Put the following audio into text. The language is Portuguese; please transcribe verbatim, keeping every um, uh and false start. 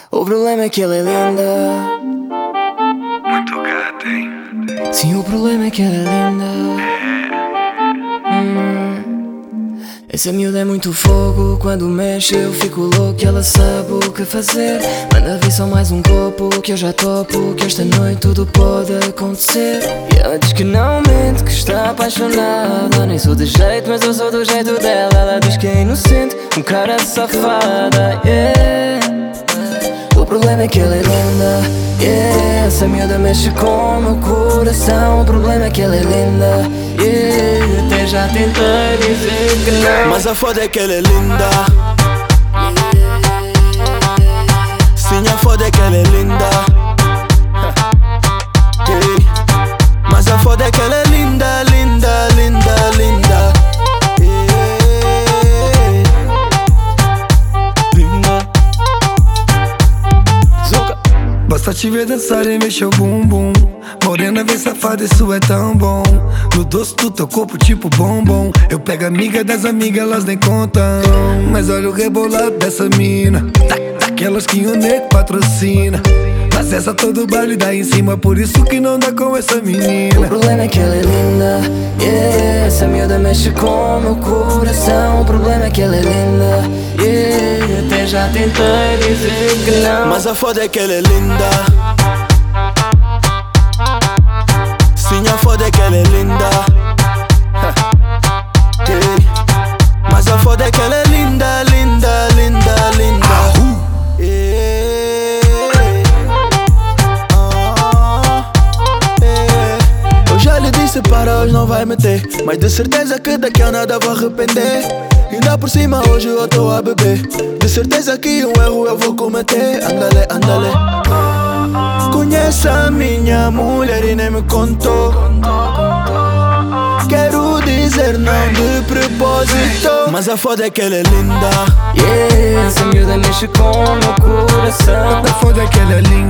O problema é que ela é linda. Muito gata, hein? Sim, o problema é que ela é linda. hum. Essa miúda é muito fogo. Quando mexe eu fico louco. Ela sabe o que fazer. Manda vir só mais um copo, que eu já topo, que esta noite tudo pode acontecer. E ela diz que não mente, que está apaixonada. Nem sou de jeito, mas eu sou do jeito dela. Ela diz que é inocente, um cara safada, yeah. O problema é que ela é linda, yeah. Essa miúda mexe com o meu coração. O problema é que ela é linda, yeah. Até já tentei dizer que não, mas a foda é que ela é linda. Sim, a foda é que ela é linda. Hey. Mas a foda é que ela é linda, linda, linda, linda. Hey. Linda. Zuka. Basta te ver dançar e mexer o bumbum. Morena, vem safada, isso é tão bom. No doce do teu corpo, tipo bombom. Eu pego amiga das amigas, elas nem contam. Mas olha o rebolado dessa mina, da, daquelas que o nego patrocina. Acessa todo o baile, dá em cima, por isso que não dá com essa menina. O problema é que ela é linda, yeah. Essa miúda mexe com o meu coração. O problema é que ela é linda, yeah. Até já tentei dizer que não, mas a foda é que ela é linda. Sim, a foda é que ela é linda. Hey. Mas a foda é que ela é linda, linda, linda, linda. Hey. Ah, hey. Eu já lhe disse para hoje não vai meter, mas de certeza que daqui a nada vou arrepender. Ainda por cima hoje eu tô a beber. De certeza que um erro eu vou cometer. Andale, andale. Conhece a minha mulher e nem me contou. Quero dizer não de propósito, mas a foda é que ela é linda, yeah. Essa miúda mexe com o meu coração. A foda é que ela é linda.